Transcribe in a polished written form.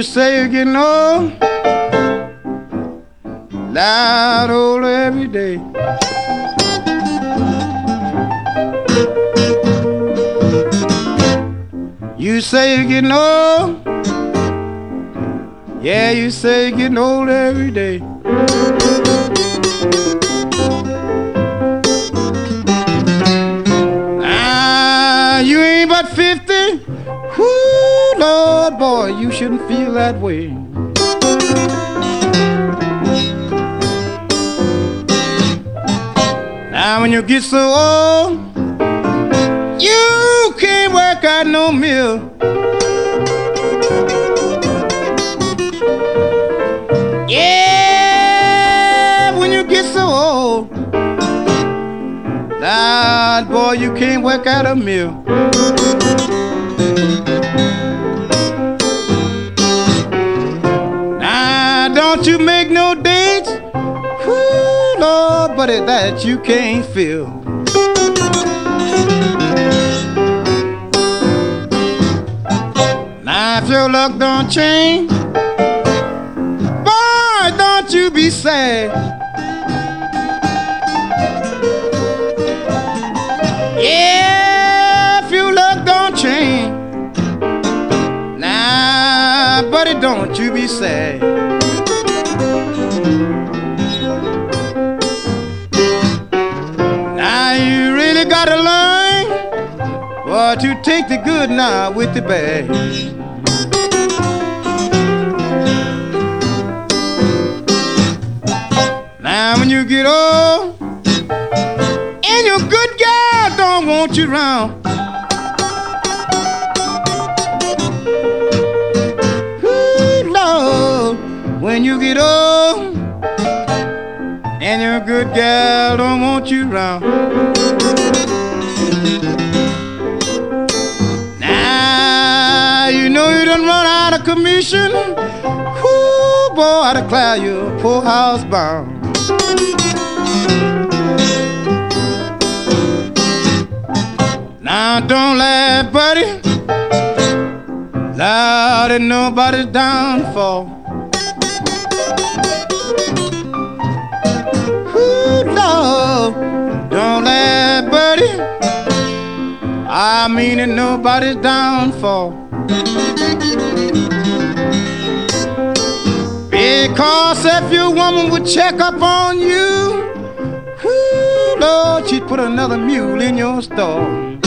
say you're getting old, loud older every day. You say you're getting old, yeah, you say you're getting old every day. Ah, you ain't but 50. Whoo, Lord, boy, you shouldn't feel that way. Now when you get so old, you can't work out no mill. Yeah, when you get so old, Lord, boy, you can't work out a mill. Now, don't you make no dates, whoo, Lord, buddy, that you can't fill. Now, if your luck don't change, boy, don't you be sad. Yeah, if your luck don't change, nah, buddy, don't you be sad. Now you really gotta learn, boy, to take the good now with the bad. Now when you get old and your good girl don't want you around, ooh, Lord, when you get old and your good girl don't want you around, now you know you done run out of commission. Ooh, boy, I declare you poor house bound. Now don't laugh, buddy, loud at nobody's downfall. Ooh, Lord, don't laugh, buddy, I mean at nobody's downfall. Because if your woman would check up on you, ooh, Lord, she'd put another mule in your stall.